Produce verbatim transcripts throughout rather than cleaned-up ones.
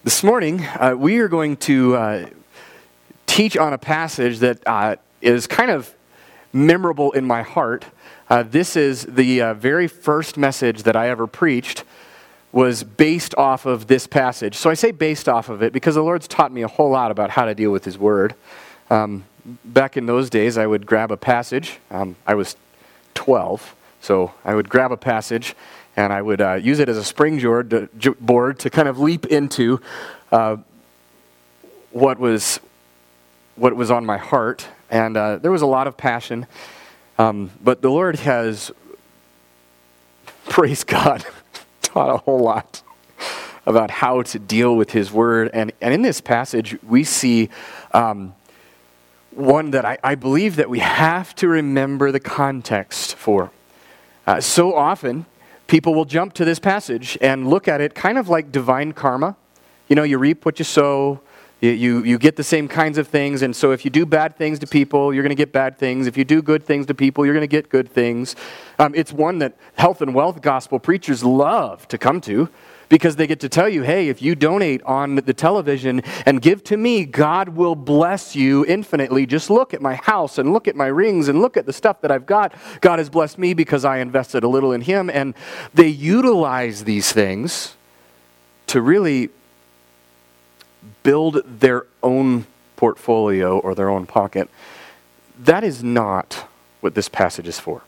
This morning, uh, we are going to uh, teach on a passage that uh, is kind of memorable in my heart. Uh, this is the uh, very first message that I ever preached was based off of this passage. So I say based off of it because the Lord's taught me a whole lot about how to deal with His Word. Um, back in those days, I would grab a passage. Um, I was twelve, so I would grab a passage and I would uh, use it as a springboard to, j- board to kind of leap into uh, what was what was on my heart. And uh, there was a lot of passion. Um, but the Lord has, praise God, taught a whole lot about how to deal with His Word. And, and in this passage, we see um, one that I, I believe that we have to remember the context for. Uh, so often, people will jump to this passage and look at it kind of like divine karma. You know, you reap what you sow. You, you, you get the same kinds of things. And so if you do bad things to people, you're going to get bad things. If you do good things to people, you're going to get good things. Um, it's one that health and wealth gospel preachers love to come to because they get to tell you, hey, if you donate on the television and give to me, God will bless you infinitely. Just look at my house and look at my rings and look at the stuff that I've got. God has blessed me because I invested a little in Him. And they utilize these things to really build their own portfolio or their own pocket. That is not what this passage is for.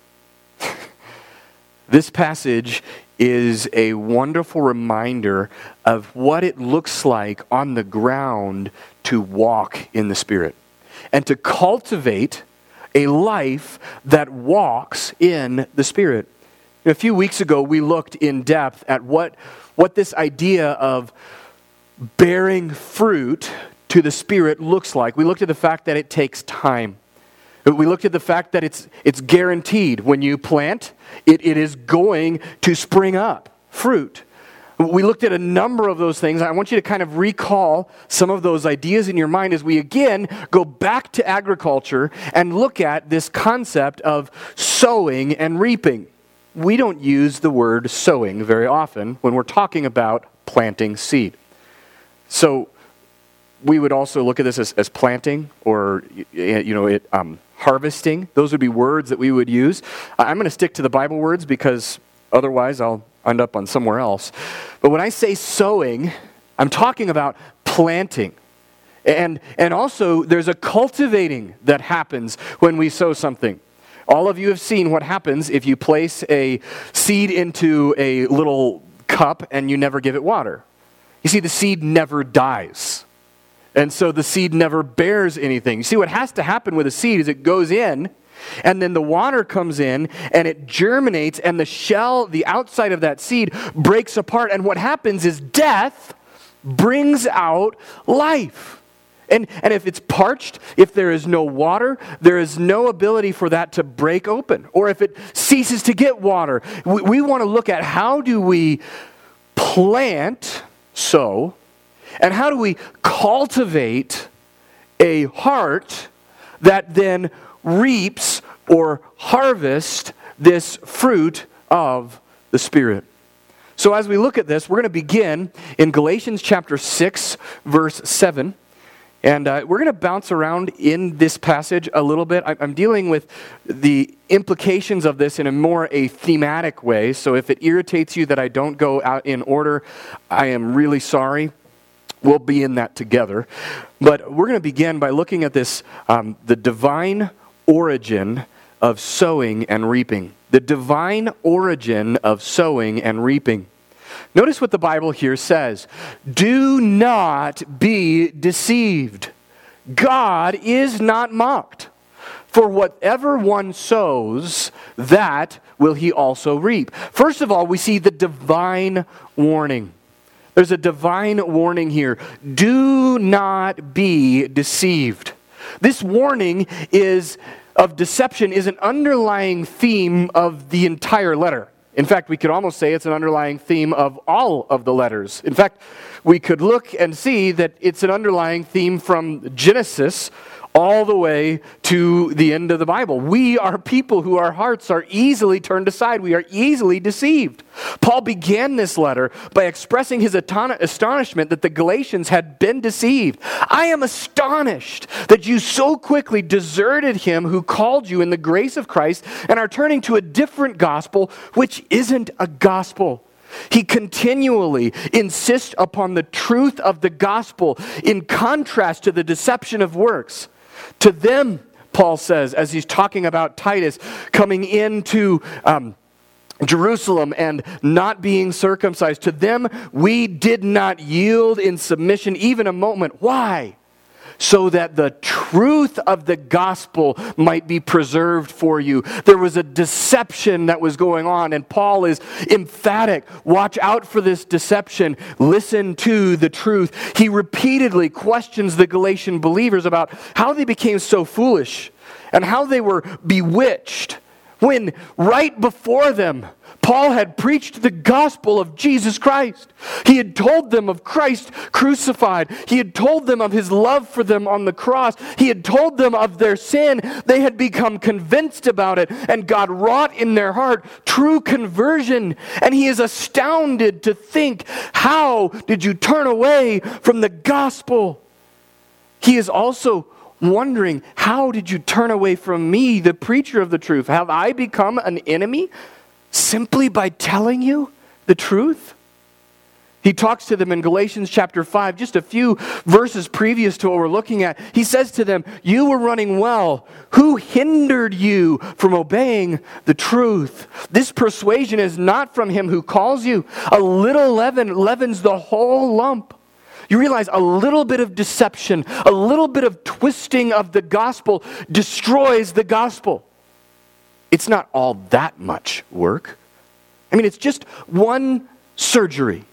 This passage is a wonderful reminder of what it looks like on the ground to walk in the Spirit and to cultivate a life that walks in the Spirit. A few weeks ago, we looked in depth at what, what this idea of bearing fruit to the Spirit looks like. We looked at the fact that it takes time. We looked at the fact that it's it's guaranteed. When you plant, it, it is going to spring up fruit. We looked at a number of those things. I want you to kind of recall some of those ideas in your mind as we again go back to agriculture and look at this concept of sowing and reaping. We don't use the word sowing very often when we're talking about planting seed. So we would also look at this as, as planting or, you know, it um, harvesting. Those would be words that we would use. I'm going to stick to the Bible words because otherwise I'll end up on somewhere else. But when I say sowing, I'm talking about planting. And, and also there's a cultivating that happens when we sow something. All of you have seen what happens if you place a seed into a little cup and you never give it water. You see, the seed never dies. And so the seed never bears anything. You see, what has to happen with a seed is it goes in, and then the water comes in, and it germinates, and the shell, the outside of that seed, breaks apart. And what happens is death brings out life. And, and if it's parched, if there is no water, there is no ability for that to break open. Or if it ceases to get water, we, we want to look at how do we plant, sow, and how do we cultivate a heart that then reaps or harvests this fruit of the Spirit? So as we look at this, we're going to begin in Galatians chapter six, verse seven. And uh, we're going to bounce around in this passage a little bit. I'm dealing with the implications of this in a more a thematic way. So if it irritates you that I don't go out in order, I am really sorry. We'll be in that together. But we're going to begin by looking at this, um, the divine origin of sowing and reaping. The divine origin of sowing and reaping. Notice what the Bible here says. Do not be deceived. God is not mocked. For whatever one sows, that will he also reap. First of all, we see the divine warning. There's a divine warning here. Do not be deceived. This warning is of deception is an underlying theme of the entire letter. In fact, we could almost say it's an underlying theme of all of the letters. In fact, we could look and see that it's an underlying theme from Genesis all the way to the end of the Bible. We are people who our hearts are easily turned aside. We are easily deceived. Paul began this letter by expressing his astonishment that the Galatians had been deceived. I am astonished that you so quickly deserted him who called you in the grace of Christ and are turning to a different gospel, which isn't a gospel. He continually insists upon the truth of the gospel in contrast to the deception of works. To them, Paul says, as he's talking about Titus coming into um, Jerusalem and not being circumcised, to them we did not yield in submission even a moment. Why? So that the truth of the gospel might be preserved for you. There was a deception that was going on, and Paul is emphatic. Watch out for this deception. Listen to the truth. He repeatedly questions the Galatian believers about how they became so foolish and how they were bewitched when right before them, Paul had preached the gospel of Jesus Christ. He had told them of Christ crucified. He had told them of his love for them on the cross. He had told them of their sin. They had become convinced about it, and God wrought in their heart true conversion. And he is astounded to think, how did you turn away from the gospel? He is also wondering, how did you turn away from me, the preacher of the truth? Have I become an enemy simply by telling you the truth? He talks to them in Galatians chapter five, just a few verses previous to what we're looking at. He says to them, you were running well. Who hindered you from obeying the truth? This persuasion is not from him who calls you. A little leaven leavens the whole lump. You realize a little bit of deception, a little bit of twisting of the gospel destroys the gospel. It's not all that much work. I mean, it's just one surgery.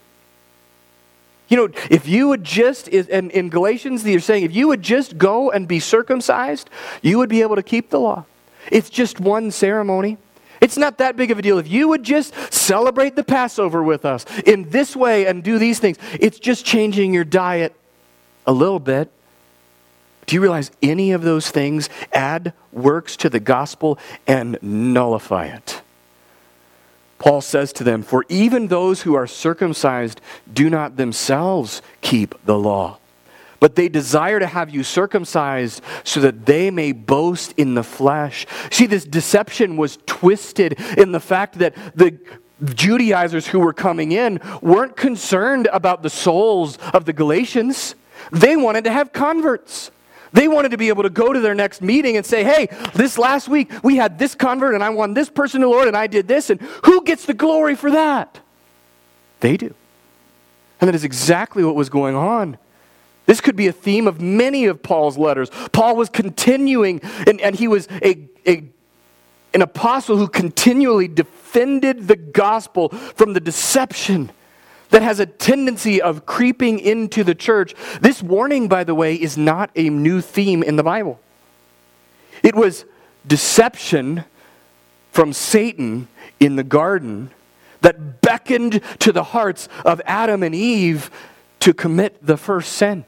You know, if you would just, and in Galatians, they're saying, if you would just go and be circumcised, you would be able to keep the law. It's just one ceremony. It's not that big of a deal. If you would just celebrate the Passover with us in this way and do these things, it's just changing your diet a little bit. Do you realize any of those things add works to the gospel and nullify it? Paul says to them, for even those who are circumcised do not themselves keep the law, but they desire to have you circumcised so that they may boast in the flesh. See, this deception was twisted in the fact that the Judaizers who were coming in weren't concerned about the souls of the Galatians. They wanted to have converts. They wanted to be able to go to their next meeting and say, hey, this last week we had this convert and I won this person to the Lord and I did this, and who gets the glory for that? They do. And that is exactly what was going on. This could be a theme of many of Paul's letters. Paul was continuing, and, and he was a, a, an apostle who continually defended the gospel from the deception that has a tendency of creeping into the church. This warning, by the way, is not a new theme in the Bible. It was deception from Satan in the garden that beckoned to the hearts of Adam and Eve to commit the first sin.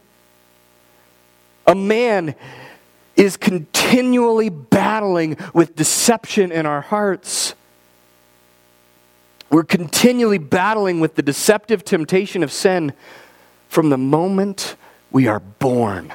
A man is continually battling with deception in our hearts. We're continually battling with the deceptive temptation of sin from the moment we are born.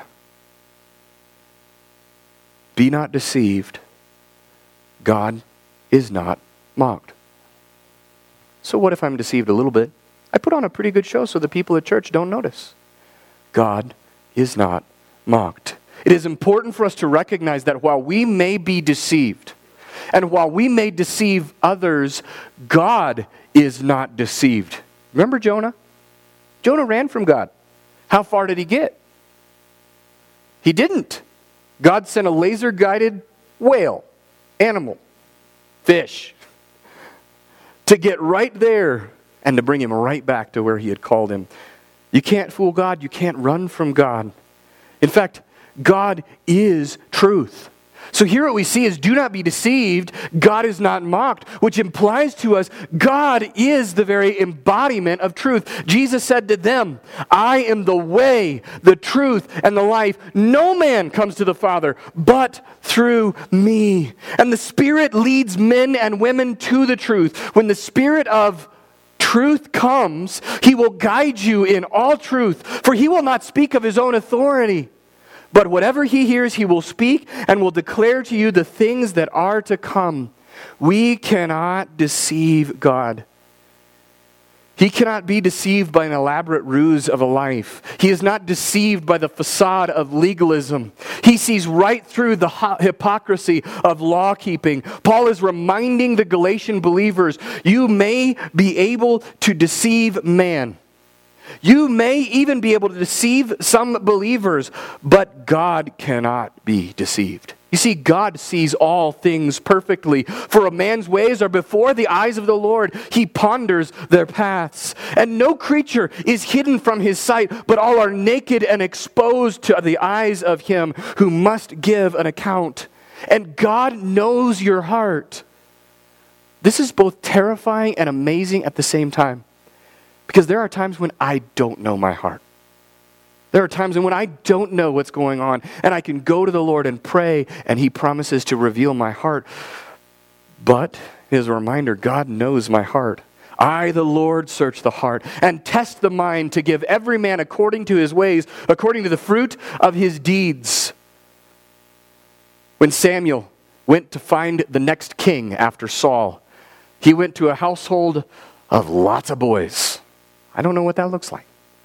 Be not deceived. God is not mocked. So what if I'm deceived a little bit? I put on a pretty good show so the people at church don't notice. God is not mocked. It is important for us to recognize that while we may be deceived, and while we may deceive others, God is not deceived. Remember Jonah? Jonah ran from God. How far did he get? He didn't. God sent a laser-guided whale, animal, fish, to get right there and to bring him right back to where he had called him. You can't fool God. You can't run from God. In fact, God is truth. So here what we see is, do not be deceived, God is not mocked, which implies to us God is the very embodiment of truth. Jesus said to them, I am the way, the truth, and the life. No man comes to the Father but through me. And the Spirit leads men and women to the truth. When the Spirit of truth comes, He will guide you in all truth, for He will not speak of His own authority. But whatever He hears, He will speak and will declare to you the things that are to come. We cannot deceive God. He cannot be deceived by an elaborate ruse of a life. He is not deceived by the facade of legalism. He sees right through the hypocrisy of law-keeping. Paul is reminding the Galatian believers, you may be able to deceive man. You may even be able to deceive some believers, but God cannot be deceived. You see, God sees all things perfectly. For a man's ways are before the eyes of the Lord. He ponders their paths. And no creature is hidden from His sight, but all are naked and exposed to the eyes of Him who must give an account. And God knows your heart. This is both terrifying and amazing at the same time. Because there are times when I don't know my heart. There are times when I don't know what's going on, and I can go to the Lord and pray, and He promises to reveal my heart. But, as a reminder, God knows my heart. I, the Lord, search the heart and test the mind to give every man according to his ways, according to the fruit of his deeds. When Samuel went to find the next king after Saul, he went to a household of lots of boys. I don't know what that looks like.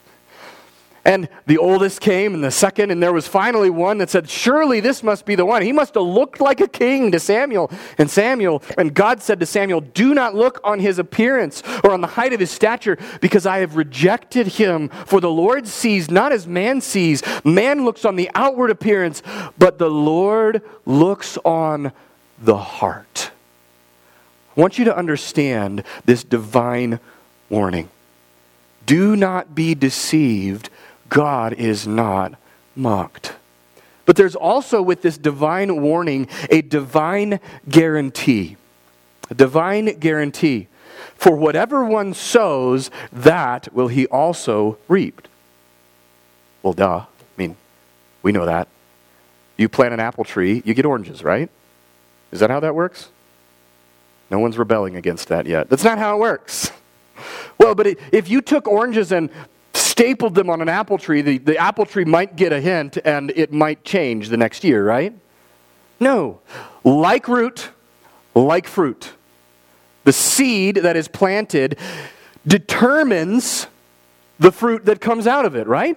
And the oldest came, and the second, and there was finally one that said, surely this must be the one. He must have looked like a king to Samuel. And Samuel, and God said to Samuel, do not look on his appearance or on the height of his stature, because I have rejected him. For the Lord sees not as man sees. Man looks on the outward appearance, but the Lord looks on the heart. I want you to understand this divine warning. Do not be deceived. God is not mocked. But there's also, with this divine warning, a divine guarantee. A divine guarantee. For whatever one sows, that will he also reap. Well, duh. I mean, we know that. You plant an apple tree, you get oranges, right? Is that how that works? No one's rebelling against that yet. That's not how it works. Well, but if you took oranges and stapled them on an apple tree, the, the apple tree might get a hint and it might change the next year, right? No. Like root, like fruit. The seed that is planted determines the fruit that comes out of it, right?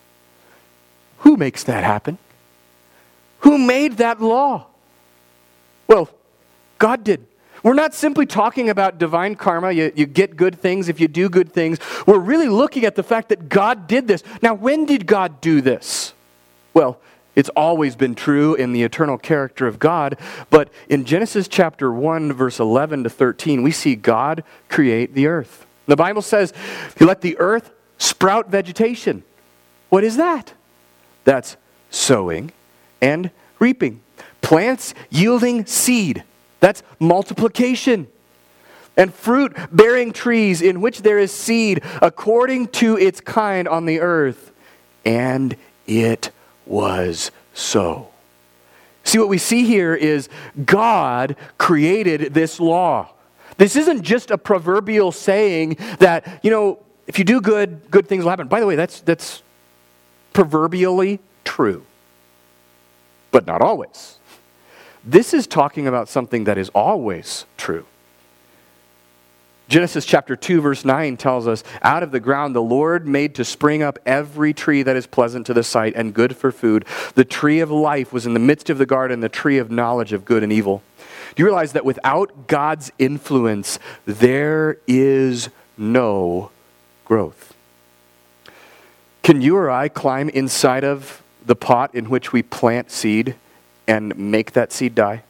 Who makes that happen? Who made that law? Well, God did. We're not simply talking about divine karma. You, you get good things if you do good things. We're really looking at the fact that God did this. Now, when did God do this? Well, it's always been true in the eternal character of God. But in Genesis chapter one, verse eleven to thirteen, we see God create the earth. The Bible says He let the earth sprout vegetation. What is that? That's sowing and reaping. Plants yielding seed. That's multiplication. And fruit-bearing trees in which there is seed according to its kind on the earth. And it was so. See, what we see here is God created this law. This isn't just a proverbial saying that, you know, if you do good, good things will happen. By the way, that's that's proverbially true. But not always. This is talking about something that is always true. Genesis chapter two, verse nine tells us, out of the ground the Lord made to spring up every tree that is pleasant to the sight and good for food. The tree of life was in the midst of the garden, the tree of knowledge of good and evil. Do you realize that without God's influence, there is no growth? Can you or I climb inside of the pot in which we plant seed and make that seed die?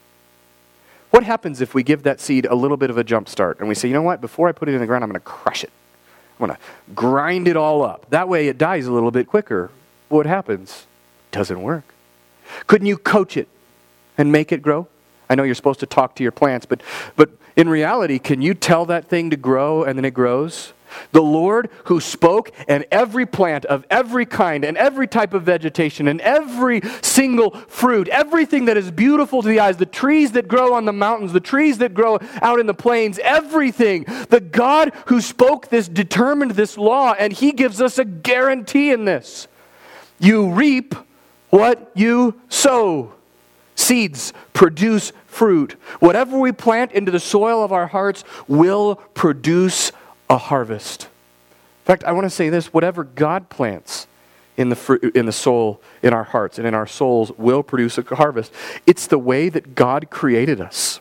What happens if we give that seed a little bit of a jump start and we say, you know what, before I put it in the ground, I'm going to crush it. I'm going to grind it all up. That way it dies a little bit quicker. What happens? Doesn't work. Couldn't you coach it? and make it grow? I know you're supposed to talk to your plants, but, but in reality, can you tell that thing to grow and then it grows? The Lord who spoke, and every plant of every kind and every type of vegetation and every single fruit, everything that is beautiful to the eyes, the trees that grow on the mountains, the trees that grow out in the plains, everything. The God who spoke this determined this law, and He gives us a guarantee in this. You reap what you sow. Seeds produce fruit. Whatever we plant into the soil of our hearts will produce a harvest. In fact, I want to say this: whatever God plants in the fruit, in the soul, in our hearts, and in our souls will produce a harvest. It's the way that God created us.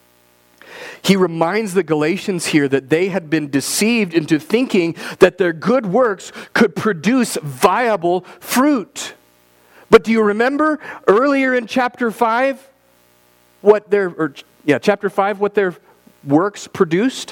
He reminds the Galatians here that they had been deceived into thinking that their good works could produce viable fruit. But do you remember earlier in chapter five what their or yeah, chapter five what their works produced?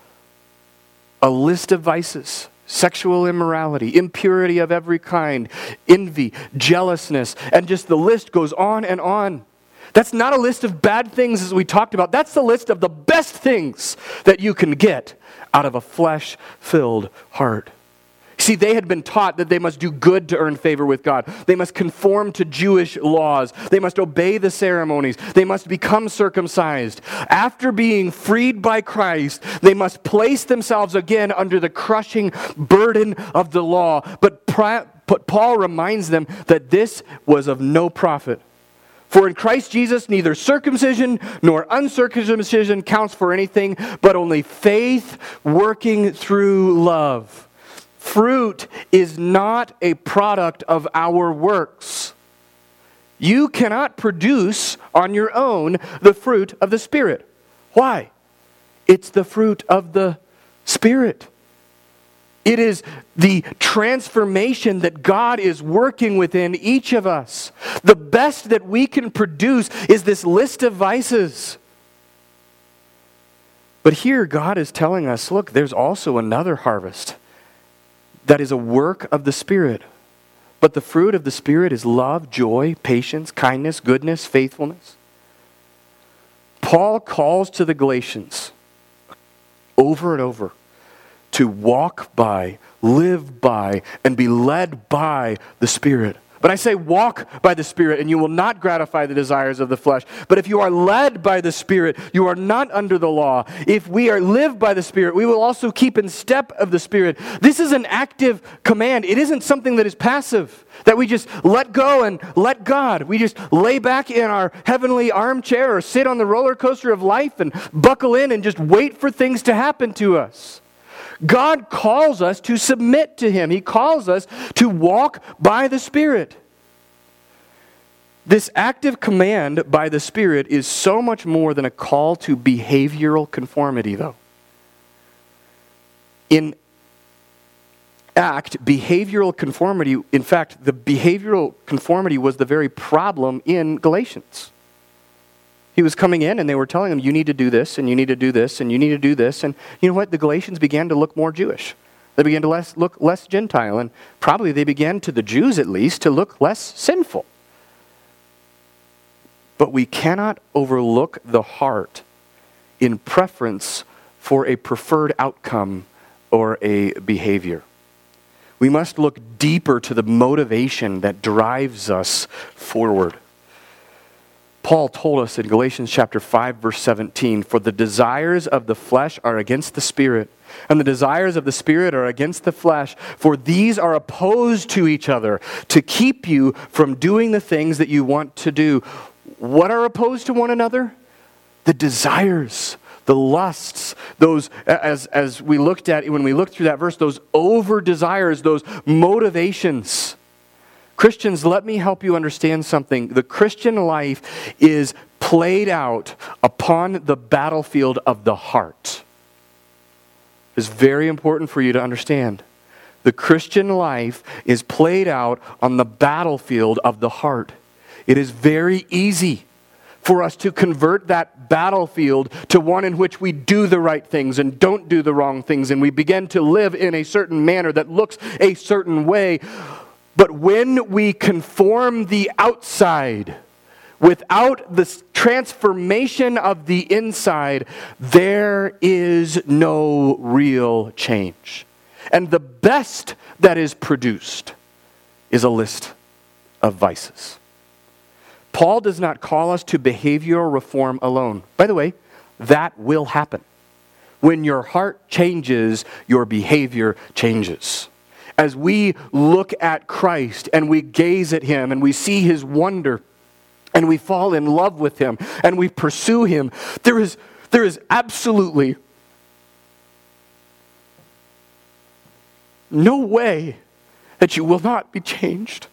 A list of vices: sexual immorality, impurity of every kind, envy, jealousness, and just the list goes on and on. That's not a list of bad things as we talked about. That's the list of the best things that you can get out of a flesh-filled heart. See, they had been taught that they must do good to earn favor with God. They must conform to Jewish laws. They must obey the ceremonies. They must become circumcised. After being freed by Christ, they must place themselves again under the crushing burden of the law. But Paul reminds them that this was of no profit. For in Christ Jesus, neither circumcision nor uncircumcision counts for anything, but only faith working through love. Fruit is not a product of our works. You cannot produce on your own the fruit of the Spirit. Why? It's the fruit of the Spirit. It is the transformation that God is working within each of us. The best that we can produce is this list of vices. But here God is telling us, look, there's also another harvest that is a work of the Spirit. But the fruit of the Spirit is love, joy, patience, kindness, goodness, faithfulness. Paul calls to the Galatians over and over to walk by, live by, and be led by the Spirit. But I say walk by the Spirit, and you will not gratify the desires of the flesh. But if you are led by the Spirit, you are not under the law. If we are live by the Spirit, we will also keep in step of the Spirit. This is an active command. It isn't something that is passive, that we just let go and let God. We just lay back in our heavenly armchair or sit on the roller coaster of life and buckle in and just wait for things to happen to us. God calls us to submit to Him. He calls us to walk by the Spirit. This active command by the Spirit is so much more than a call to behavioral conformity, though. In act, behavioral conformity, in fact, the behavioral conformity was the very problem in Galatians. He was coming in and they were telling him, you need to do this, and you need to do this, and you need to do this. And you know what? The Galatians began to look more Jewish. They began to less, look less Gentile. And probably they began, to the Jews at least, to look less sinful. But we cannot overlook the heart in preference for a preferred outcome or a behavior. We must look deeper to the motivation that drives us forward. Paul told us in Galatians chapter five, verse seventeen, for the desires of the flesh are against the Spirit, and the desires of the Spirit are against the flesh, for these are opposed to each other to keep you from doing the things that you want to do. What are opposed to one another? The desires, the lusts, those, as, as we looked at, when we looked through that verse, those over desires, those motivations. Christians, let me help you understand something. The Christian life is played out upon the battlefield of the heart. It's very important for you to understand. The Christian life is played out on the battlefield of the heart. It is very easy for us to convert that battlefield to one in which we do the right things and don't do the wrong things, and we begin to live in a certain manner that looks a certain way. But when we conform the outside, without the transformation of the inside, there is no real change. And the best that is produced is a list of vices. Paul does not call us to behavioral reform alone. By the way, that will happen. When your heart changes, your behavior changes. As we look at Christ and we gaze at Him and we see His wonder and we fall in love with Him and we pursue Him, there is, there is absolutely no way that you will not be changed.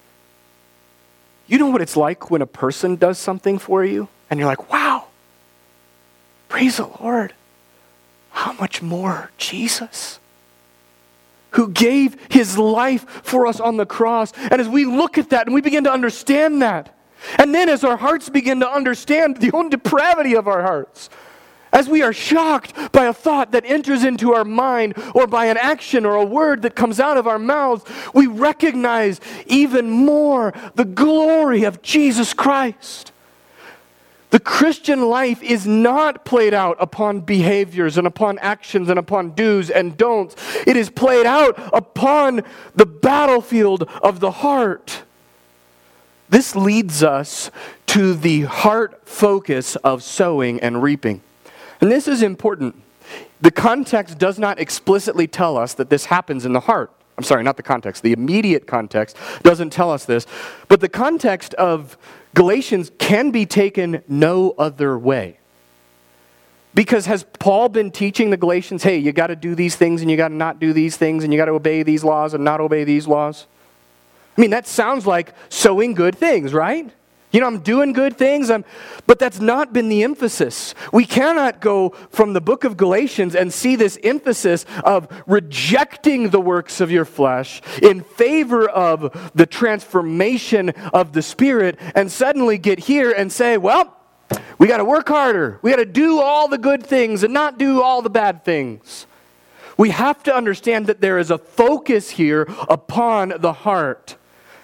You know what it's like when a person does something for you and you're like, wow, praise the Lord. How much more Jesus, who gave His life for us on the cross. And as we look at that and we begin to understand that, and then as our hearts begin to understand the own depravity of our hearts, as we are shocked by a thought that enters into our mind or by an action or a word that comes out of our mouths, we recognize even more the glory of Jesus Christ. The Christian life is not played out upon behaviors and upon actions and upon do's and don'ts. It is played out upon the battlefield of the heart. This leads us to the heart focus of sowing and reaping. And this is important. The context does not explicitly tell us that this happens in the heart. I'm sorry, not the context. The immediate context doesn't tell us this. But the context of Galatians can be taken no other way. Because has Paul been teaching the Galatians, hey, you got to do these things and you got to not do these things and you got to obey these laws and not obey these laws? I mean, that sounds like sowing good things, right? You know, I'm doing good things, I'm, but that's not been the emphasis. We cannot go from the book of Galatians and see this emphasis of rejecting the works of your flesh in favor of the transformation of the Spirit and suddenly get here and say, well, we got to work harder. We got to do all the good things and not do all the bad things. We have to understand that there is a focus here upon the heart.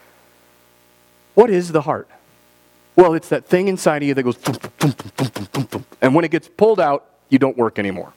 What is the heart? Well, it's that thing inside of you that goes, thump, thump, thump, thump, thump, thump. And when it gets pulled out, you don't work anymore.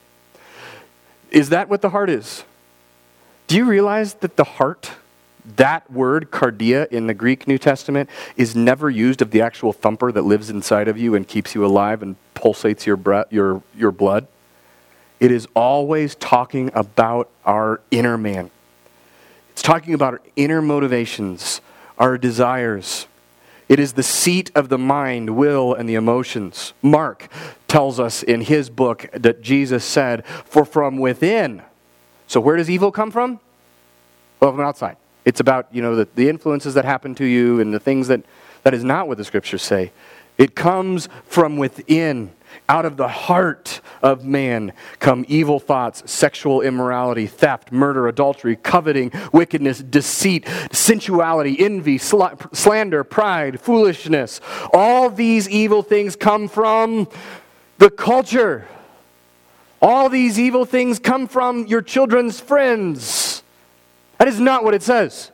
Is that what the heart is? Do you realize that the heart, that word, cardia, in the Greek New Testament, is never used of the actual thumper that lives inside of you and keeps you alive and pulsates your breath, your, your blood? It is always talking about our inner man. It's talking about our inner motivations, our desires. It is the seat of the mind, will, and the emotions. Mark tells us in his book that Jesus said, for from within. So where does evil come from? Well, from outside. It's about, you know, the, the influences that happen to you and the things that, that is not what the scriptures say. It comes from within. Out of the heart of man come evil thoughts, sexual immorality, theft, murder, adultery, coveting, wickedness, deceit, sensuality, envy, sl- slander, pride, foolishness. All these evil things come from the culture. All these evil things come from your children's friends. That is not what it says.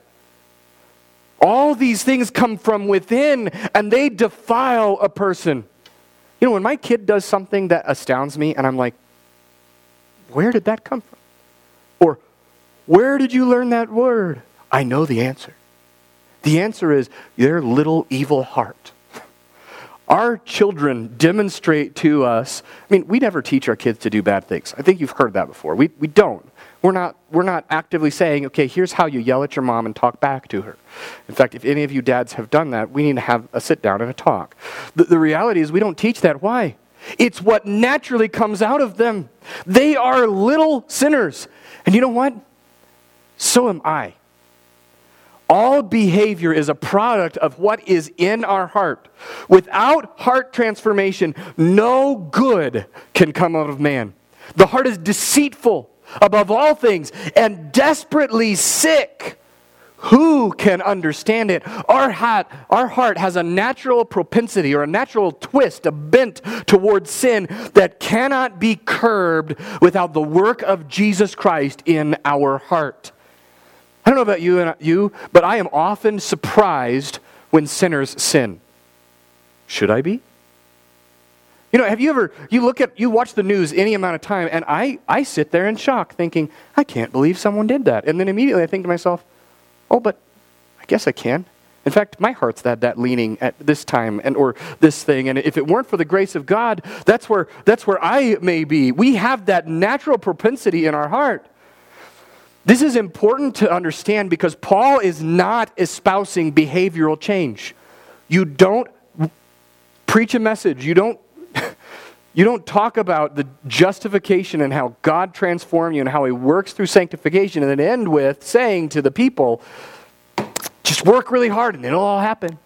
All these things come from within, and they defile a person. You know, when my kid does something that astounds me, and I'm like, where did that come from? Or, where did you learn that word? I know the answer. The answer is their little evil heart. Our children demonstrate to us, I mean, we never teach our kids to do bad things. I think you've heard that before. We we don't. We're not, we're not actively saying, okay, here's how you yell at your mom and talk back to her. In fact, if any of you dads have done that, we need to have a sit down and a talk. The, the reality is we don't teach that. Why? It's what naturally comes out of them. They are little sinners. And you know what? So am I. All behavior is a product of what is in our heart. Without heart transformation, no good can come out of man. The heart is deceitful above all things and desperately sick. Who can understand it? Our heart, our heart has a natural propensity or a natural twist, a bent towards sin that cannot be curbed without the work of Jesus Christ in our heart. I don't know about you and you, but I am often surprised when sinners sin. Should I be? You know, have you ever, you look at, you watch the news any amount of time, and I, I sit there in shock thinking, I can't believe someone did that. And then immediately I think to myself, oh, but I guess I can. In fact, my heart's that, that leaning at this time and or this thing. And if it weren't for the grace of God, that's where, that's where I may be. We have that natural propensity in our heart. This is important to understand because Paul is not espousing behavioral change. You don't preach a message. You don't You don't talk about the justification and how God transformed you and how He works through sanctification and then end with saying to the people, just work really hard and it'll all happen.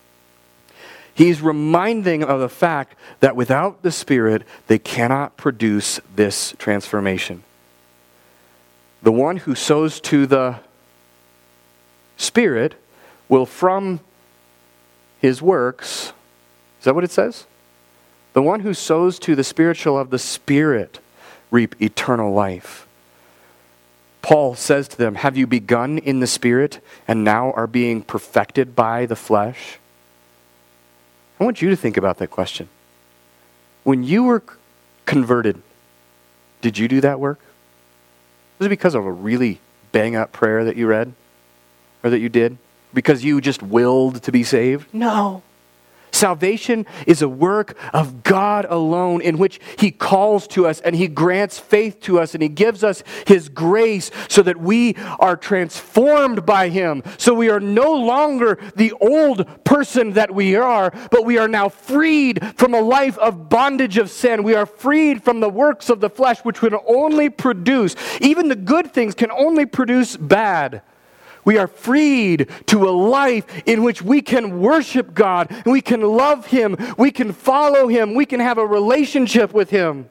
He's reminding of the fact that without the Spirit, they cannot produce this transformation. The one who sows to the Spirit will from his works, is that what it says? The one who sows to the Spirit shall of the Spirit reap eternal life. Paul says to them, have you begun in the Spirit and now are being perfected by the flesh? I want you to think about that question. When you were converted, did you do that work? Was it because of a really bang-up prayer that you read? Or that you did? Because you just willed to be saved? No. Salvation is a work of God alone in which He calls to us and He grants faith to us and He gives us His grace so that we are transformed by Him. So we are no longer the old person that we are, but we are now freed from a life of bondage of sin. We are freed from the works of the flesh which would only produce, even the good things can only produce bad. We are freed to a life in which we can worship God, and we can love Him, we can follow Him, we can have a relationship with Him.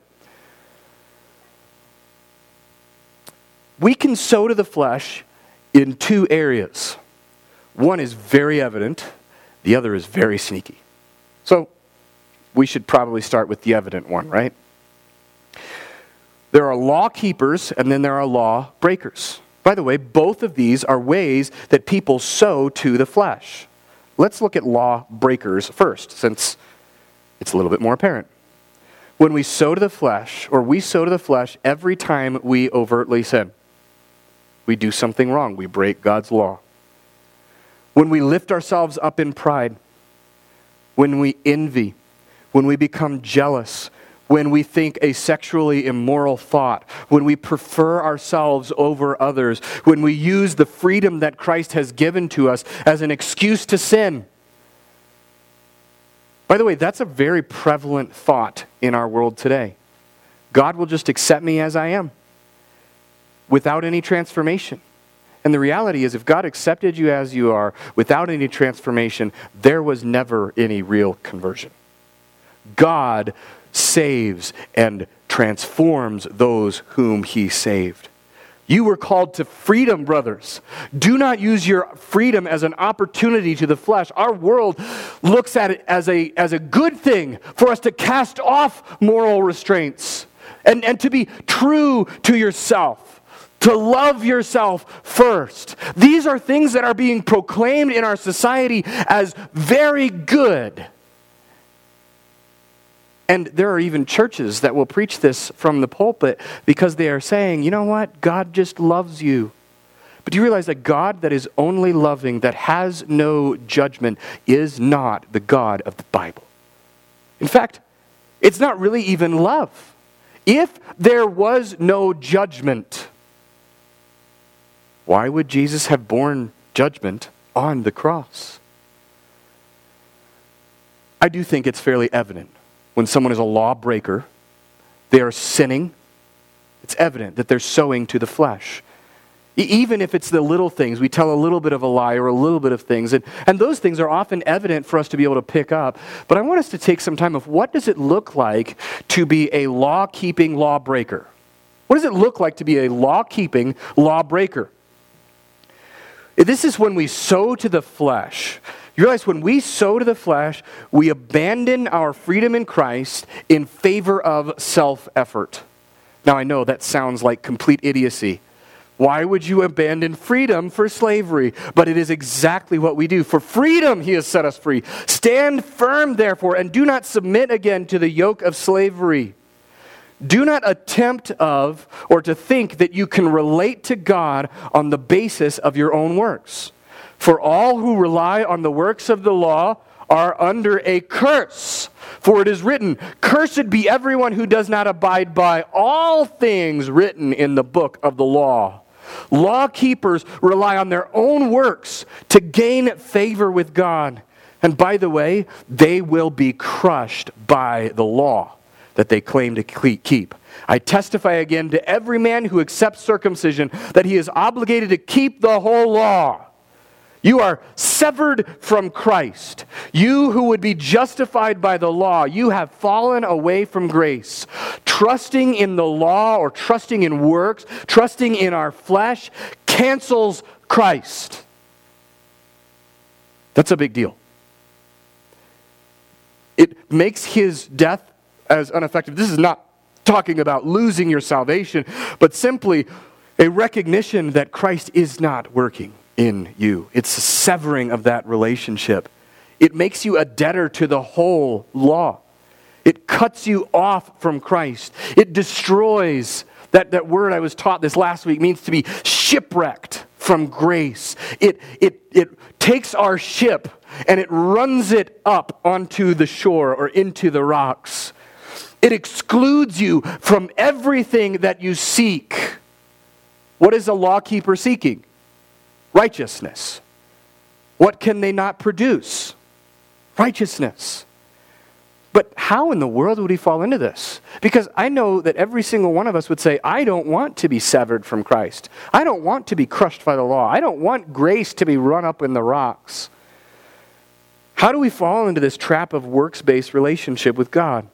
We can sow to the flesh in two areas. One is very evident, the other is very sneaky. So, we should probably start with the evident one, right? There are law keepers, and then there are law breakers. By the way, both of these are ways that people sow to the flesh. Let's look at law breakers first, since it's a little bit more apparent. When we sow to the flesh, or we sow to the flesh every time we overtly sin. We do something wrong. We break God's law. When we lift ourselves up in pride, when we envy, when we become jealous, when we think a sexually immoral thought, when we prefer ourselves over others, when we use the freedom that Christ has given to us as an excuse to sin. By the way, that's a very prevalent thought in our world today. God will just accept me as I am, without any transformation. And the reality is, if God accepted you as you are, without any transformation, there was never any real conversion. God saves and transforms those whom He saved. You were called to freedom, brothers. Do not use your freedom as an opportunity to the flesh. Our world looks at it as a, as a good thing for us to cast off moral restraints and, and to be true to yourself, to love yourself first. These are things that are being proclaimed in our society as very good. And there are even churches that will preach this from the pulpit because they are saying, you know what? God just loves you. But do you realize that God that is only loving, that has no judgment, is not the God of the Bible? In fact, it's not really even love. If there was no judgment, why would Jesus have borne judgment on the cross? I do think it's fairly evident. When someone is a lawbreaker, they are sinning. It's evident that they're sowing to the flesh. E- even if it's the little things, we tell a little bit of a lie or a little bit of things, and, and those things are often evident for us to be able to pick up. But I want us to take some time of what does it look like to be a law-keeping lawbreaker? What does it look like to be a law-keeping lawbreaker? This is when we sow to the flesh. You realize when we sow to the flesh, we abandon our freedom in Christ in favor of self-effort. Now I know that sounds like complete idiocy, Why would you abandon freedom for slavery? But it is exactly what we do. For freedom he has set us free. Stand firm, therefore, and do not submit again to the yoke of slavery. Do not attempt of or to think that you can relate to God on the basis of your own works. For all who rely on the works of the law are under a curse. For it is written, "Cursed be everyone who does not abide by all things written in the book of the law." Law keepers rely on their own works to gain favor with God. And by the way, they will be crushed by the law that they claim to keep. I testify again to every man who accepts circumcision that he is obligated to keep the whole law. You are severed from Christ. You who would be justified by the law, you have fallen away from grace. Trusting in the law or trusting in works, trusting in our flesh, cancels Christ. That's a big deal. It makes his death as ineffective. This is not talking about losing your salvation, but simply a recognition that Christ is not working in you. It's a severing of that relationship. It makes you a debtor to the whole law. It cuts you off from Christ. It destroys, that, that word I was taught this last week means to be shipwrecked from grace. It, it, it takes our ship and it runs it up onto the shore or into the rocks. It excludes you from everything that you seek. What is a lawkeeper seeking? Righteousness. What can they not produce? Righteousness. But how in the world would he fall into this? Because I know that every single one of us would say, I don't want to be severed from Christ. I don't want to be crushed by the law. I don't want grace to be run up in the rocks. How do we fall into this trap of works-based relationship with God?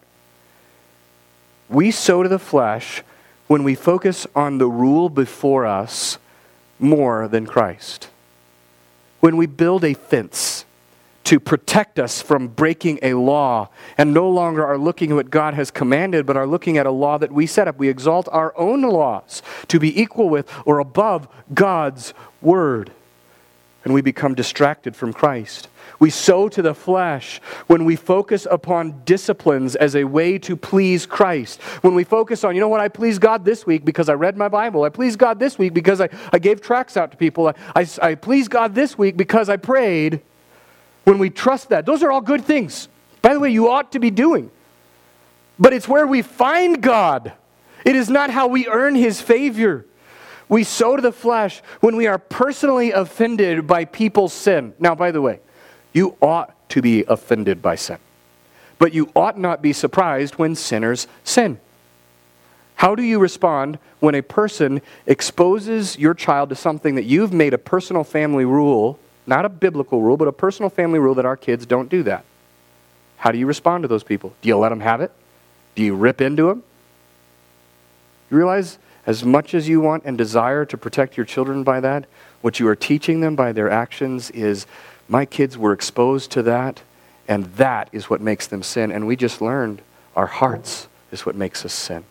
We sow to the flesh when we focus on the rule before us more than Christ. When we build a fence to protect us from breaking a law and no longer are looking at what God has commanded, but are looking at a law that we set up. We exalt our own laws to be equal with or above God's word. And we become distracted from Christ. We sow to the flesh when we focus upon disciplines as a way to please Christ. When we focus on, you know what, I please God this week because I read my Bible. I please God this week because I, I gave tracts out to people. I, I, I please God this week because I prayed. When we trust that, those are all good things. By the way, you ought to be doing. But it's where we find God. It is not how we earn His favor. We sow to the flesh when we are personally offended by people's sin. Now, by the way, you ought to be offended by sin. But you ought not be surprised when sinners sin. How do you respond when a person exposes your child to something that you've made a personal family rule, not a biblical rule, but a personal family rule that our kids don't do that? How do you respond to those people? Do you let them have it? Do you rip into them? You realize as much as you want and desire to protect your children by that, what you are teaching them by their actions is, my kids were exposed to that, and that is what makes them sin. And we just learned our hearts is what makes us sin.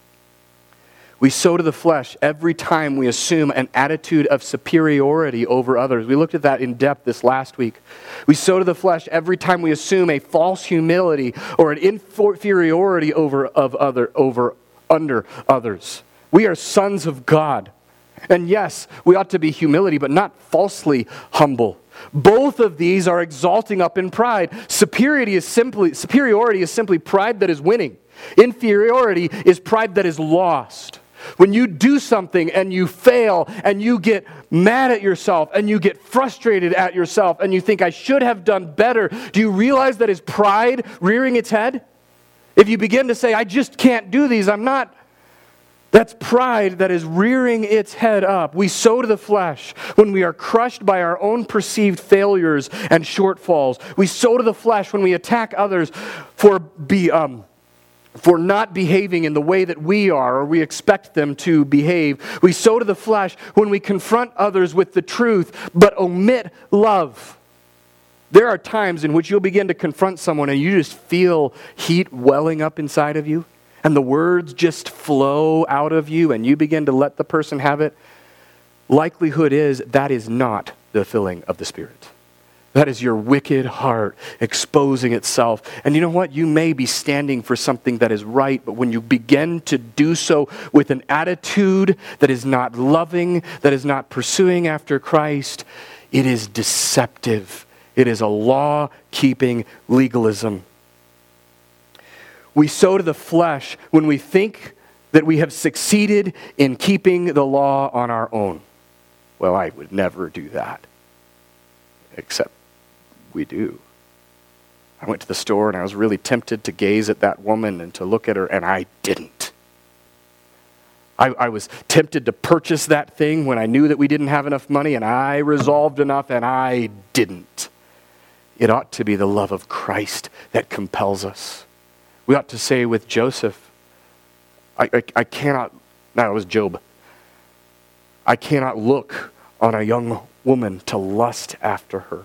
We sow to the flesh every time we assume an attitude of superiority over others. We looked at that in depth this last week. We sow to the flesh every time we assume a false humility or an inferiority over of other over under others. We are sons of God. And yes, we ought to be humility, but not falsely humble. Both of these are exalting up in pride. Superiority is simply superiority is simply pride that is winning. Inferiority is pride that is lost. When you do something and you fail and you get mad at yourself and you get frustrated at yourself and you think, I should have done better, do you realize that is pride rearing its head? If you begin to say, I just can't do these, I'm not, that's pride that is rearing its head up. We sow to the flesh when we are crushed by our own perceived failures and shortfalls. We sow to the flesh when we attack others for be um, for not behaving in the way that we are or we expect them to behave. We sow to the flesh when we confront others with the truth but omit love. There are times in which you'll begin to confront someone and you just feel heat welling up inside of you and the words just flow out of you and you begin to let the person have it. likelihood is that is not the filling of the Spirit. That is your wicked heart exposing itself. And you know what? You may be standing for something that is right, but when you begin to do so with an attitude that is not loving, that is not pursuing after Christ, it is deceptive. It is a law-keeping legalism. We sow to the flesh when we think that we have succeeded in keeping the law on our own. Well, I would never do that. Except we do. I went to the store and I was really tempted to gaze at that woman and to look at her, and I didn't. I, I was tempted to purchase that thing when I knew that we didn't have enough money, and I resolved enough, and I didn't. It ought to be the love of Christ that compels us. We ought to say with Joseph, I, I, I cannot, no, it was Job. I cannot look on a young woman to lust after her.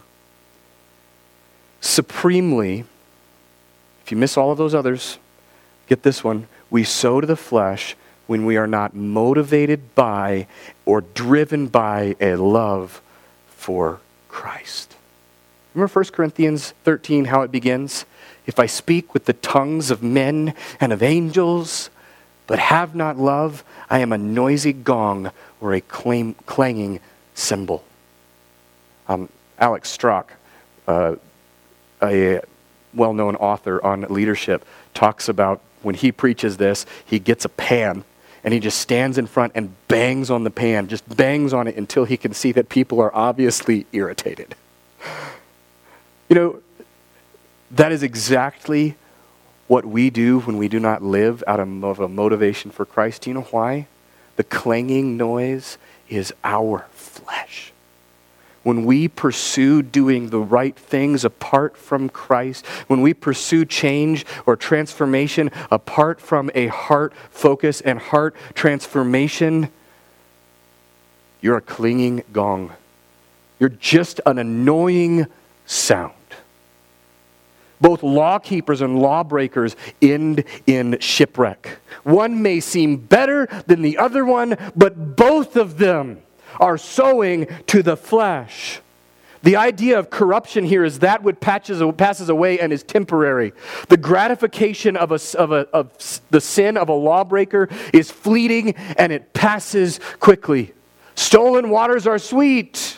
Supremely, if you miss all of those others, get this one. We sow to the flesh when we are not motivated by or driven by a love for Christ. Remember First Corinthians thirteen, how it begins? If I speak with the tongues of men and of angels, but have not love, I am a noisy gong or a claim, clanging cymbal. Um, Alex Strock, uh, a well-known author on leadership, talks about when he preaches this, he gets a pan and he just stands in front and bangs on the pan, just bangs on it until he can see that people are obviously irritated. You know, that is exactly what we do when we do not live out of a motivation for Christ. Do you know why? The clanging noise is our flesh. When we pursue doing the right things apart from Christ, when we pursue change or transformation apart from a heart focus and heart transformation, you're a clanging gong. You're just an annoying sound. Both law keepers and lawbreakers end in shipwreck. One may seem better than the other one, but both of them are sowing to the flesh. The idea of corruption here is that which patches, passes away and is temporary. The gratification of, a, of, a, of the sin of a lawbreaker is fleeting and it passes quickly. Stolen waters are sweet.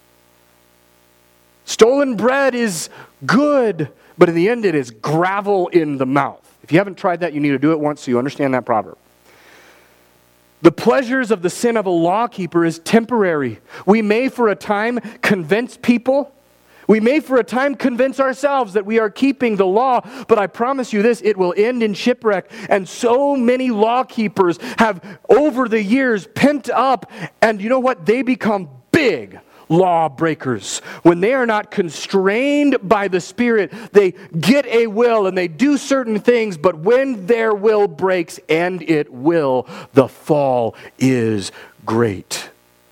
Stolen bread is good, but in the end it is gravel in the mouth. If you haven't tried that, you need to do it once so you understand that proverb. The pleasures of the sin of a lawkeeper is temporary. We may for a time convince people. We may for a time convince ourselves that we are keeping the law, but I promise you this, it will end in shipwreck. And so many lawkeepers have over the years pent up, and you know what? They become big lawbreakers. When they are not constrained by the Spirit, they get a will and they do certain things, but when their will breaks, and it will, the fall is great.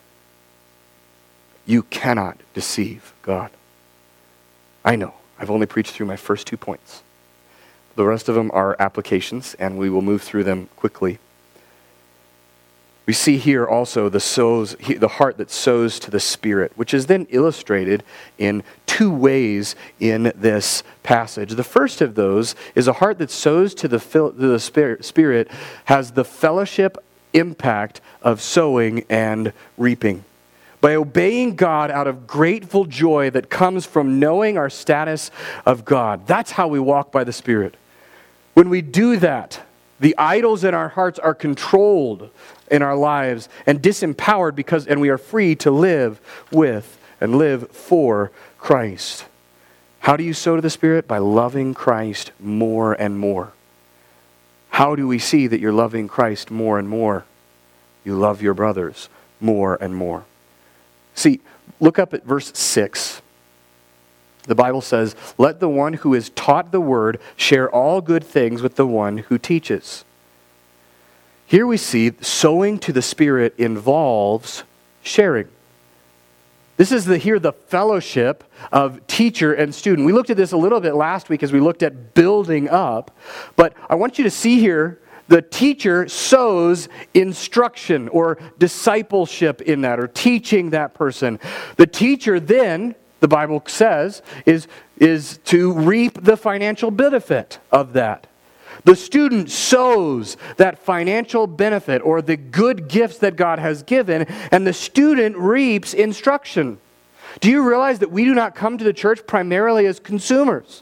You cannot deceive God. I know. I've only preached through my first two points. The rest of them are applications, and we will move through them quickly. We see here also the sows, the heart that sows to the Spirit, which is then illustrated in two ways in this passage. The first of those is a heart that sows to the, to the Spirit has the fellowship impact of sowing and reaping. By obeying God out of grateful joy that comes from knowing our status of God. That's how we walk by the Spirit. When we do that, the idols in our hearts are controlled in our lives and disempowered because, and we are free to live with and live for Christ. How do you sow to the Spirit? By loving Christ more and more. How do we see that you're loving Christ more and more? You love your brothers more and more. See, look up at verse six. The Bible says, "Let the one who is taught the word share all good things with the one who teaches." Here we see sowing to the Spirit involves sharing. This is the here the fellowship of teacher and student. We looked at this a little bit last week as we looked at building up, but I want you to see here the teacher sows instruction or discipleship in that, or teaching that person. The teacher then, the Bible says, is, is to reap the financial benefit of that. The student sows that financial benefit or the good gifts that God has given, and the student reaps instruction. Do you realize that we do not come to the church primarily as consumers?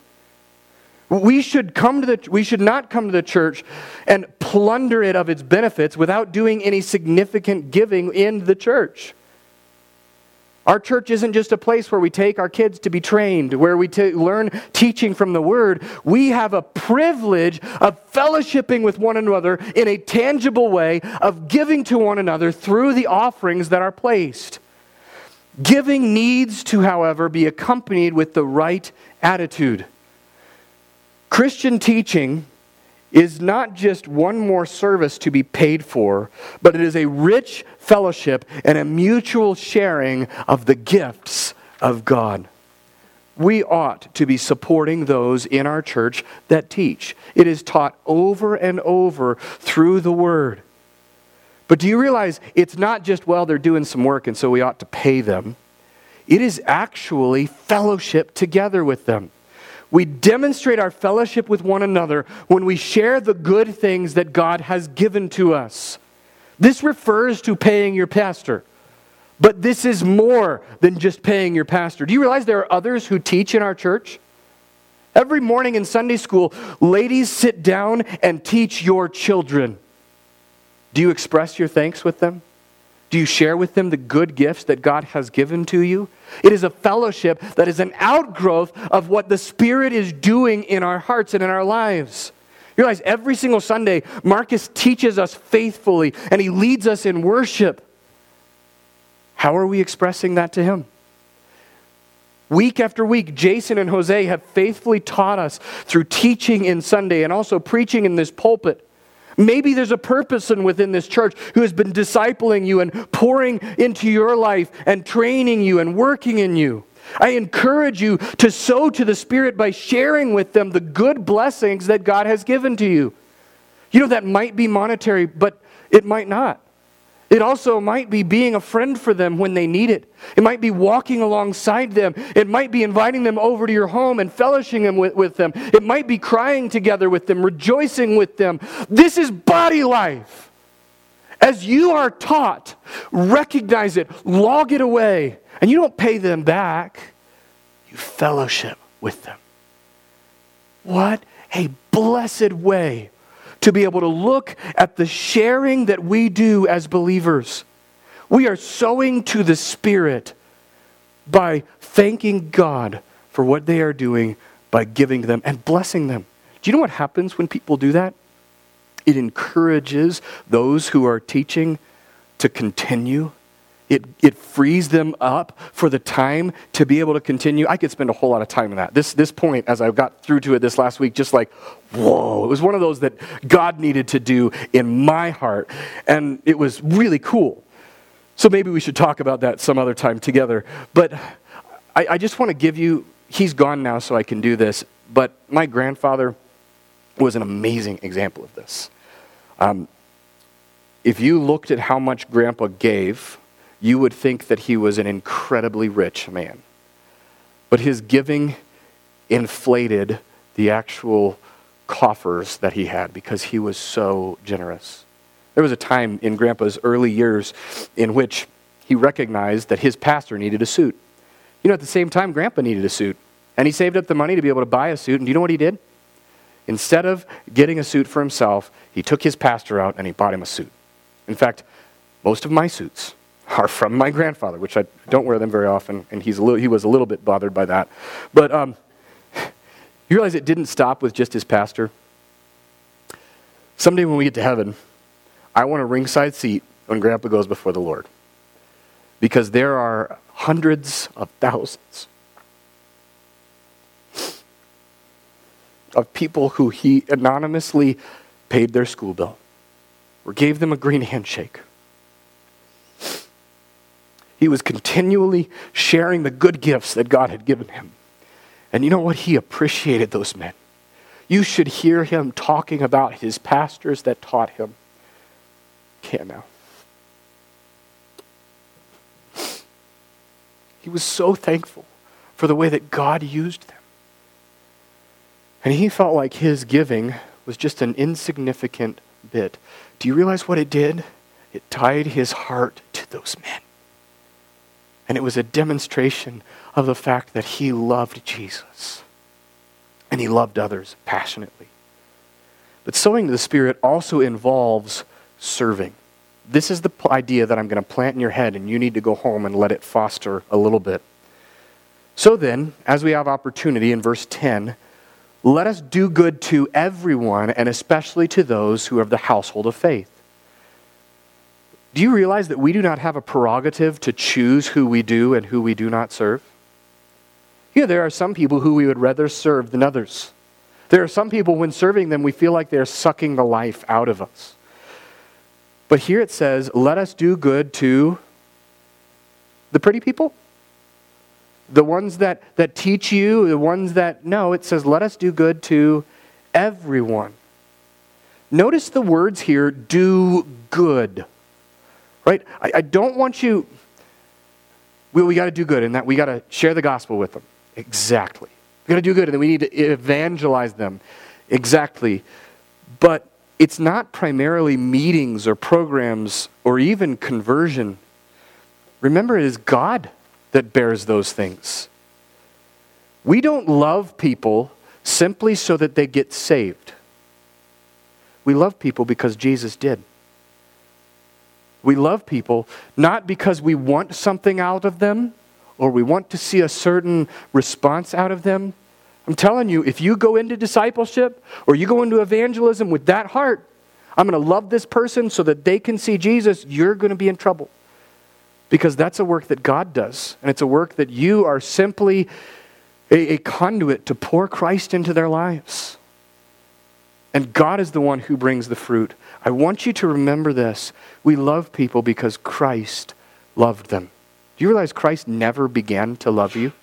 We should come to the we should not come to the church and plunder it of its benefits without doing any significant giving in the church. Our church isn't just a place where we take our kids to be trained, where we t- learn teaching from the Word. We have a privilege of fellowshipping with one another in a tangible way, of giving to one another through the offerings that are placed. Giving needs to, however, be accompanied with the right attitude. Christian teaching is not just one more service to be paid for, but it is a rich fellowship and a mutual sharing of the gifts of God. We ought to be supporting those in our church that teach. It is taught over and over through the Word. But do you realize it's not just, well, they're doing some work and so we ought to pay them. It is actually fellowship together with them. We demonstrate our fellowship with one another when we share the good things that God has given to us. This refers to paying your pastor. But this is more than just paying your pastor. Do you realize there are others who teach in our church? Every morning in Sunday school, ladies sit down and teach your children. Do you express your thanks with them? Do you share with them the good gifts that God has given to you? It is a fellowship that is an outgrowth of what the Spirit is doing in our hearts and in our lives. You realize every single Sunday, Marcus teaches us faithfully and he leads us in worship. How are we expressing that to him? Week after week, Jason and Jose have faithfully taught us through teaching in Sunday and also preaching in this pulpit. Maybe there's a person within this church who has been discipling you and pouring into your life and training you and working in you. I encourage you to sow to the Spirit by sharing with them the good blessings that God has given to you. You know, that might be monetary, but it might not. It also might be being a friend for them when they need it. It might be walking alongside them. It might be inviting them over to your home and fellowshipping with, with them. It might be crying together with them, rejoicing with them. This is body life. As you are taught, recognize it, log it away, and you don't pay them back. You fellowship with them. What a blessed way to be able to look at the sharing that we do as believers. We are sowing to the Spirit by thanking God for what they are doing, by giving them and blessing them. Do you know what happens when people do that? It encourages those who are teaching to continue. It, it frees them up for the time to be able to continue. I could spend a whole lot of time in that. This, this point, as I got through to it this last week, just like, whoa. It was one of those that God needed to do in my heart. And it was really cool. So maybe we should talk about that some other time together. But I, I just want to give you, he's gone now so I can do this, but my grandfather was an amazing example of this. Um, if you looked at how much Grandpa gave, you would think that he was an incredibly rich man. But his giving inflated the actual coffers that he had because he was so generous. There was a time in Grandpa's early years in which he recognized that his pastor needed a suit. You know, at the same time, Grandpa needed a suit. And he saved up the money to be able to buy a suit. And do you know what he did? Instead of getting a suit for himself, he took his pastor out and he bought him a suit. In fact, most of my suits are from my grandfather, which I don't wear them very often, and he's a little, he was a little bit bothered by that. But um, you realize it didn't stop with just his pastor? Someday when we get to heaven, I want a ringside seat when Grandpa goes before the Lord. Because there are hundreds of thousands of people who he anonymously paid their school bill or gave them a green handshake. He was continually sharing the good gifts that God had given him. And you know what? He appreciated those men. You should hear him talking about his pastors that taught him. Can't now. He was so thankful for the way that God used them. And he felt like his giving was just an insignificant bit. Do you realize what it did? It tied his heart to those men. And it was a demonstration of the fact that he loved Jesus. And he loved others passionately. But sowing to the Spirit also involves serving. This is the idea that I'm going to plant in your head, and you need to go home and let it foster a little bit. So then, as we have opportunity in verse ten, let us do good to everyone, and especially to those who are of the household of faith. Do you realize that we do not have a prerogative to choose who we do and who we do not serve? You know, there are some people who we would rather serve than others. There are some people, when serving them, we feel like they're sucking the life out of us. But here it says, let us do good to the pretty people. The ones that, that teach you, the ones that, no, it says, let us do good to everyone. Notice the words here, do good. Right? I, I don't want you, we, we got to do good in that we got to share the gospel with them. Exactly. We got to do good and then we need to evangelize them. Exactly. But it's not primarily meetings or programs or even conversion. Remember, it is God that bears those things. We don't love people simply so that they get saved. We love people because Jesus did. We love people not because we want something out of them or we want to see a certain response out of them. I'm telling you, if you go into discipleship or you go into evangelism with that heart, I'm going to love this person so that they can see Jesus, you're going to be in trouble. Because that's a work that God does. And it's a work that you are simply a, a conduit to pour Christ into their lives. And God is the one who brings the fruit. I want you to remember this. We love people because Christ loved them. Do you realize Christ never began to love you?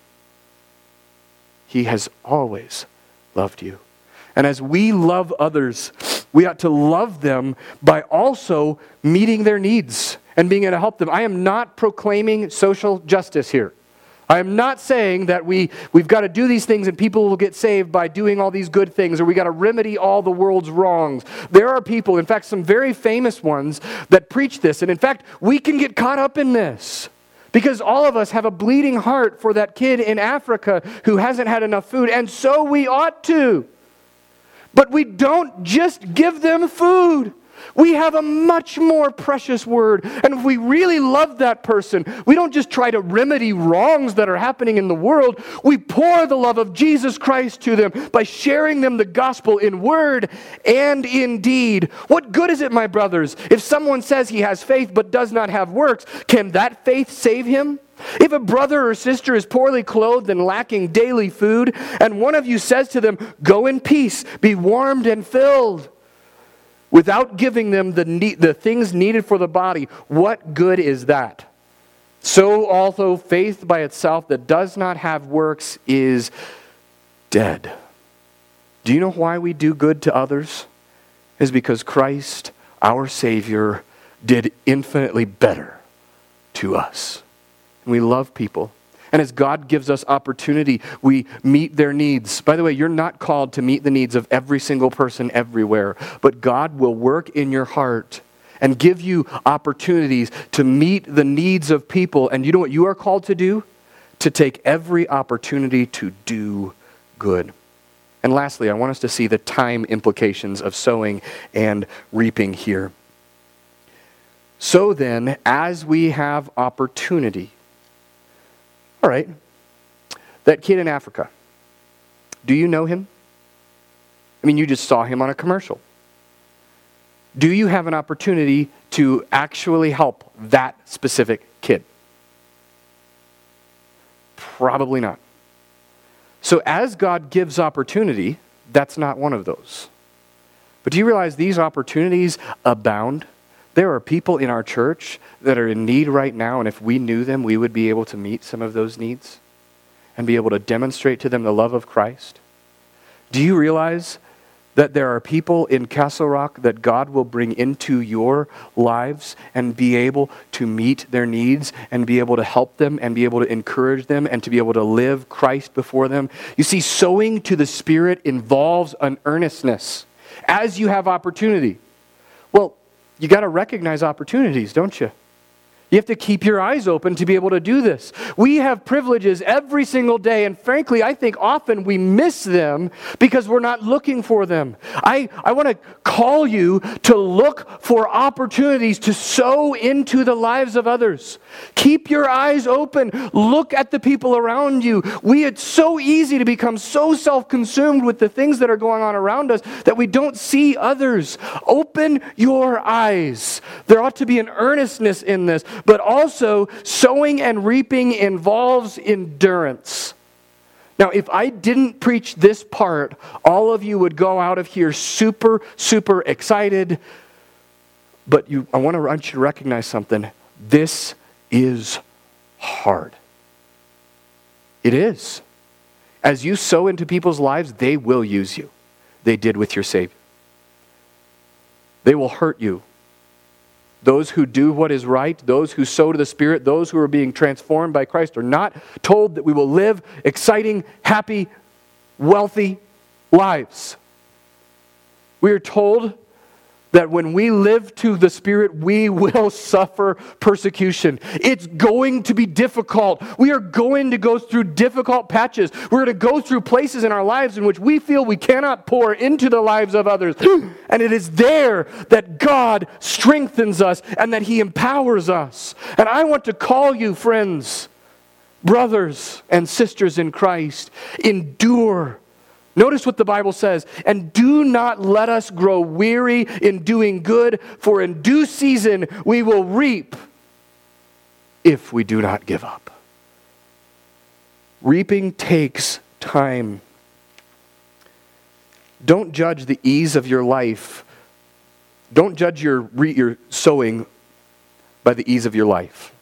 He has always loved you. And as we love others, we ought to love them by also meeting their needs and being able to help them. I am not proclaiming social justice here. I am not saying that we, we've got to do these things and people will get saved by doing all these good things, or we got to remedy all the world's wrongs. There are people, in fact, some very famous ones that preach this. And in fact, we can get caught up in this. Because all of us have a bleeding heart for that kid in Africa who hasn't had enough food, and so we ought to. But we don't just give them food. We have a much more precious word. And if we really love that person, we don't just try to remedy wrongs that are happening in the world. We pour the love of Jesus Christ to them by sharing them the gospel in word and in deed. What good is it, my brothers, if someone says he has faith but does not have works? Can that faith save him? If a brother or sister is poorly clothed and lacking daily food, and one of you says to them, go in peace, be warmed and filled, without giving them the need, the things needed for the body, what good is that? So also faith by itself that does not have works is dead. Do you know why we do good to others? It's because Christ, our Savior, did infinitely better to us. And we love people. And as God gives us opportunity, we meet their needs. By the way, you're not called to meet the needs of every single person everywhere, but God will work in your heart and give you opportunities to meet the needs of people. And you know what you are called to do? To take every opportunity to do good. And lastly, I want us to see the time implications of sowing and reaping here. So then, as we have opportunity, all right, that kid in Africa, do you know him? I mean, you just saw him on a commercial. Do you have an opportunity to actually help that specific kid? Probably not. So as God gives opportunity, that's not one of those. But do you realize these opportunities abound? There are people in our church that are in need right now, and if we knew them, we would be able to meet some of those needs and be able to demonstrate to them the love of Christ. Do you realize that there are people in Castle Rock that God will bring into your lives and be able to meet their needs and be able to help them and be able to encourage them and to be able to live Christ before them. You see, sowing to the Spirit involves an earnestness as you have opportunity. Well, you got to recognize opportunities, don't you? You have to keep your eyes open to be able to do this. We have privileges every single day, and frankly, I think often we miss them because we're not looking for them. I, I want to call you to look for opportunities to sow into the lives of others. Keep your eyes open. Look at the people around you. We It's so easy to become so self-consumed with the things that are going on around us that we don't see others. Open your eyes. There ought to be an earnestness in this. But also, sowing and reaping involves endurance. Now, if I didn't preach this part, all of you would go out of here super, super excited. But you, I want, to, I want you to recognize something. This is hard. It is. As you sow into people's lives, they will use you. They did with your Savior. They will hurt you. Those who do what is right, those who sow to the Spirit, those who are being transformed by Christ are not told that we will live exciting, happy, wealthy lives. We are told that when we live to the Spirit, we will suffer persecution. It's going to be difficult. We are going to go through difficult patches. We're going to go through places in our lives in which we feel we cannot pour into the lives of others. And it is there that God strengthens us and that He empowers us. And I want to call you, friends, brothers and sisters in Christ, endure. Notice what the Bible says, and do not let us grow weary in doing good, for in due season we will reap if we do not give up. Reaping takes time. Don't judge the ease of your life. Don't judge your, re- your sowing by the ease of your life.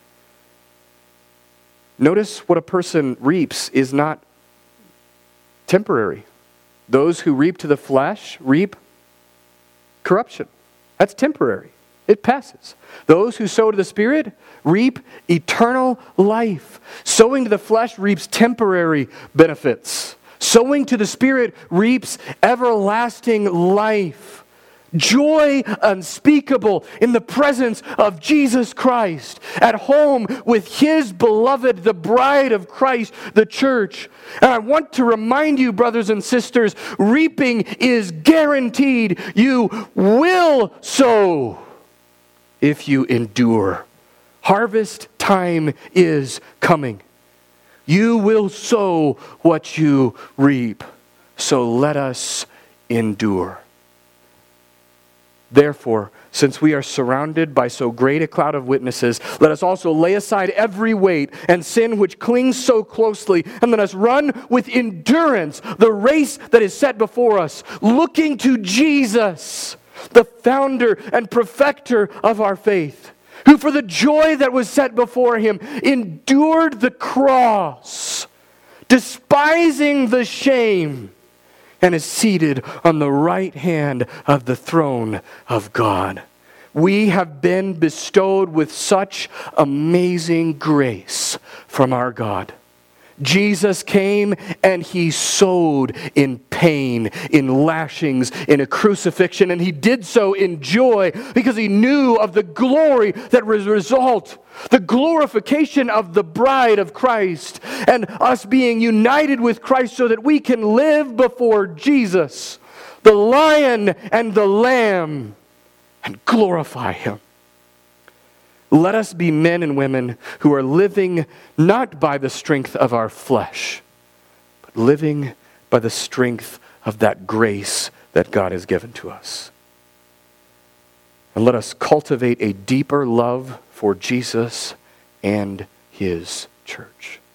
Notice what a person reaps is not temporary. Those who reap to the flesh reap corruption. That's temporary. It passes. Those who sow to the Spirit reap eternal life. Sowing to the flesh reaps temporary benefits. Sowing to the Spirit reaps everlasting life. Joy unspeakable in the presence of Jesus Christ, at home with His beloved, the bride of Christ, the church. And I want to remind you, brothers and sisters, reaping is guaranteed. You will sow if you endure. Harvest time is coming. You will sow what you reap. So let us endure. Therefore, since we are surrounded by so great a cloud of witnesses, let us also lay aside every weight and sin which clings so closely, and let us run with endurance the race that is set before us, looking to Jesus, the founder and perfecter of our faith, who for the joy that was set before Him endured the cross, despising the shame, and is seated on the right hand of the throne of God. We have been bestowed with such amazing grace from our God. Jesus came and He sowed in pain, in lashings, in a crucifixion, and He did so in joy because He knew of the glory that was result, the glorification of the bride of Christ, and us being united with Christ so that we can live before Jesus, the Lion and the Lamb, and glorify Him. Let us be men and women who are living not by the strength of our flesh, but living by the strength of that grace that God has given to us. And let us cultivate a deeper love for Jesus and His church.